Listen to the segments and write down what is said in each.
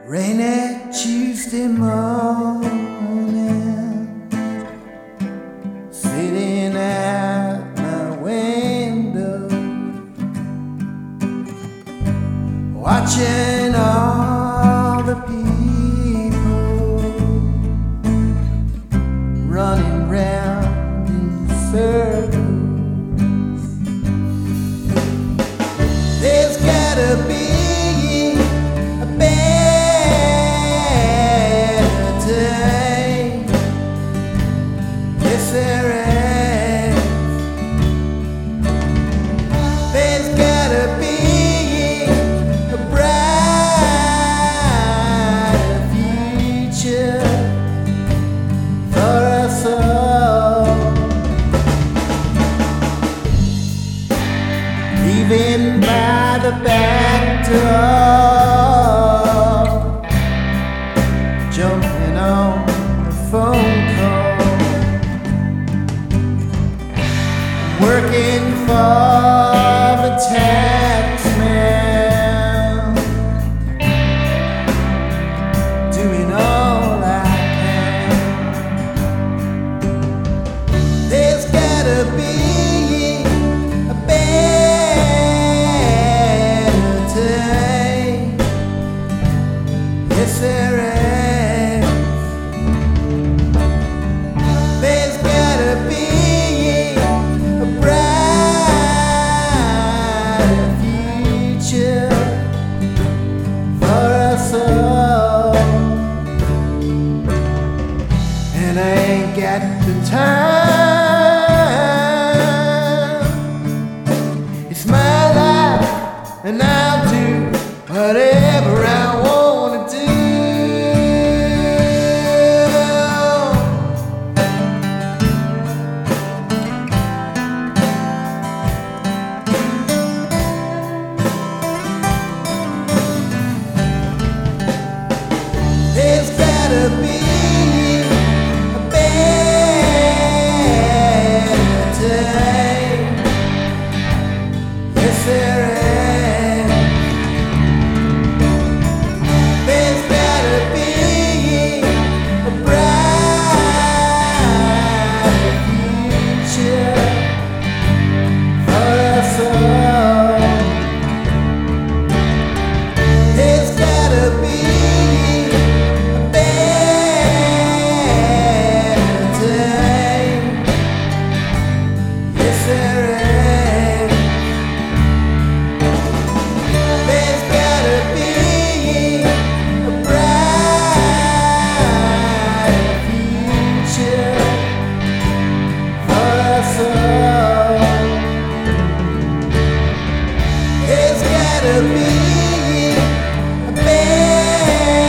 Rainy Tuesday morning, sitting at my window, watching all the people running round in circles. There's gotta be a better day. Yes, there is. There's gotta be a brighter future for us all. Leaving by the back door, jumping on the phone call, working for the tax man, doing all I can. There's gotta be a better day. Yes, there is. There's gotta be a brighter future for us all. And I ain't got the time. It's my life, and I'll do whatever I wanna do. There's gotta be a better day. Yes, there is. There's gotta be a brighter future for us all. There's gotta be a better day. Yes, there is. There's gotta be a brighter future for us all. There's gotta be a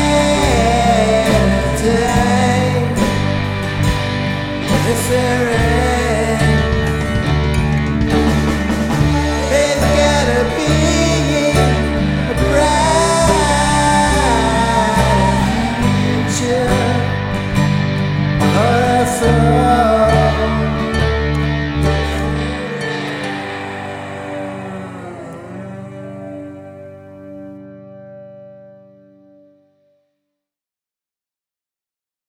better day. Yes, there is.